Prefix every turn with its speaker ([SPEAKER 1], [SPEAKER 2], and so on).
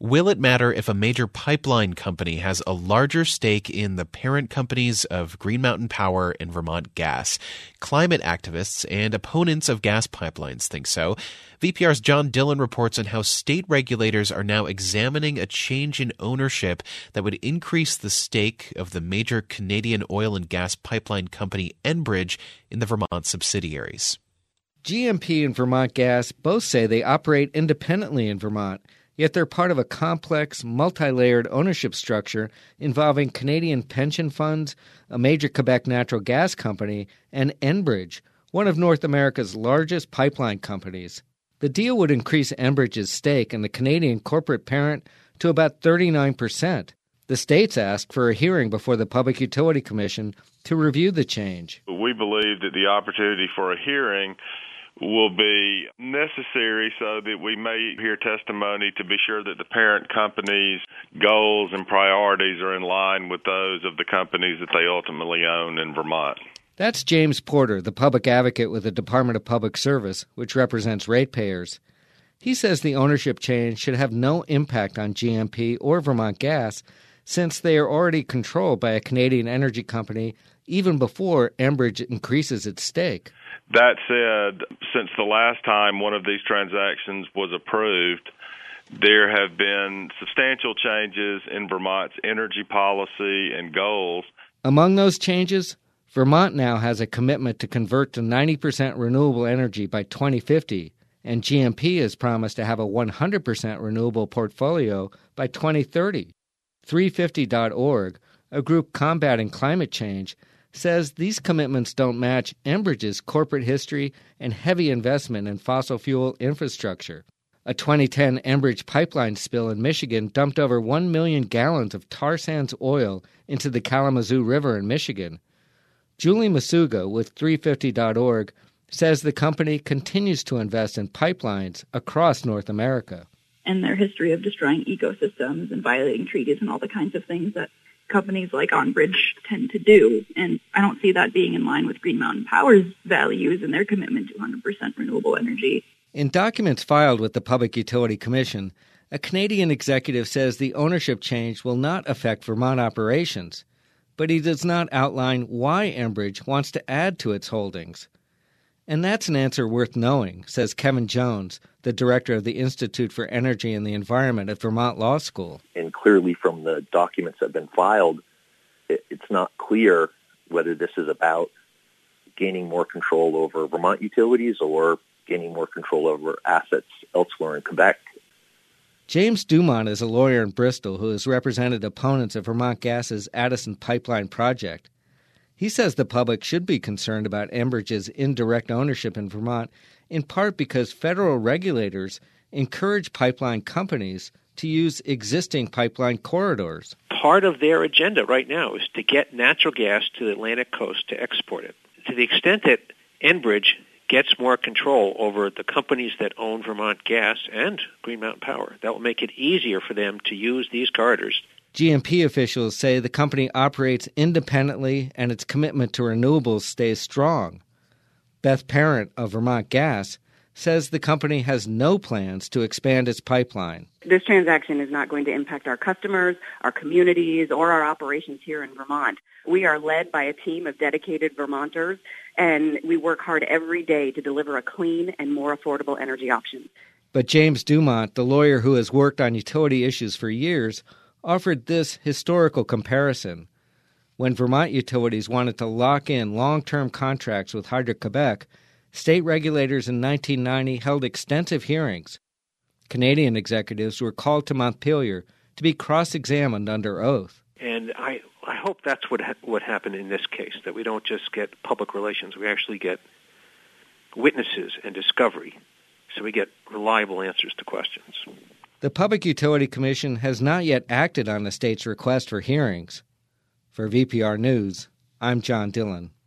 [SPEAKER 1] Will it matter if a major pipeline company has a larger stake in the parent companies of Green Mountain Power and Vermont Gas? Climate activists and opponents of gas pipelines think so. VPR's John Dillon reports on how state regulators are now examining a change in ownership that would increase the stake of the major Canadian oil and gas pipeline company Enbridge in the Vermont subsidiaries.
[SPEAKER 2] GMP and Vermont Gas both say they operate independently in Vermont, yet they're part of a complex, multi-layered ownership structure involving Canadian pension funds, a major Quebec natural gas company, and Enbridge, one of North America's largest pipeline companies. The deal would increase Enbridge's stake in the Canadian corporate parent to about 39%. The states asked for a hearing before the Public Utility Commission to review the change.
[SPEAKER 3] We believe that the opportunity for a hearing will be necessary so that we may hear testimony to be sure that the parent company's goals and priorities are in line with those of the companies that they ultimately own in Vermont.
[SPEAKER 2] That's James Porter, the public advocate with the Department of Public Service, which represents ratepayers. He says the ownership change should have no impact on GMP or Vermont Gas, since they are already controlled by a Canadian energy company even before Enbridge increases its stake.
[SPEAKER 3] That said, since the last time one of these transactions was approved, there have been substantial changes in Vermont's energy policy and goals.
[SPEAKER 2] Among those changes, Vermont now has a commitment to convert to 90% renewable energy by 2050, and GMP has promised to have a 100% renewable portfolio by 2030. 350.org, a group combating climate change, says these commitments don't match Enbridge's corporate history and heavy investment in fossil fuel infrastructure. A 2010 Enbridge pipeline spill in Michigan dumped over 1 million gallons of tar sands oil into the Kalamazoo River in Michigan. Julie Masuga with 350.org says the company continues to invest in pipelines across North America.
[SPEAKER 4] And their history of destroying ecosystems and violating treaties and all the kinds of things that companies like Enbridge tend to do. And I don't see that being in line with Green Mountain Power's values and their commitment to 100% renewable energy.
[SPEAKER 2] In documents filed with the Public Utility Commission, a Canadian executive says the ownership change will not affect Vermont operations, but he does not outline why Enbridge wants to add to its holdings. And that's an answer worth knowing, says Kevin Jones, the director of the Institute for Energy and the Environment at Vermont Law School.
[SPEAKER 5] And clearly from the documents that have been filed, it's not clear whether this is about gaining more control over Vermont utilities or gaining more control over assets elsewhere in Quebec.
[SPEAKER 2] James Dumont is a lawyer in Bristol who has represented opponents of Vermont Gas's Addison Pipeline project. He says the public should be concerned about Enbridge's indirect ownership in Vermont, in part because federal regulators encourage pipeline companies to use existing pipeline corridors.
[SPEAKER 6] Part of their agenda right now is to get natural gas to the Atlantic coast to export it. To the extent that Enbridge gets more control over the companies that own Vermont Gas and Green Mountain Power, that will make it easier for them to use these corridors.
[SPEAKER 2] GMP officials say the company operates independently and its commitment to renewables stays strong. Beth Parent of Vermont Gas says the company has no plans to expand its pipeline.
[SPEAKER 7] This transaction is not going to impact our customers, our communities, or our operations here in Vermont. We are led by a team of dedicated Vermonters, and we work hard every day to deliver a clean and more affordable energy option.
[SPEAKER 2] But James Dumont, the lawyer who has worked on utility issues for years, offered this historical comparison. When Vermont utilities wanted to lock in long-term contracts with Hydro-Quebec, state regulators in 1990 held extensive hearings. Canadian executives were called to Montpelier to be cross-examined under oath.
[SPEAKER 6] And I hope that's what happened in this case, that we don't just get public relations, we actually get witnesses and discovery, so we get reliable answers to questions.
[SPEAKER 2] The Public Utility Commission has not yet acted on the state's request for hearings. For VPR News, I'm John Dillon.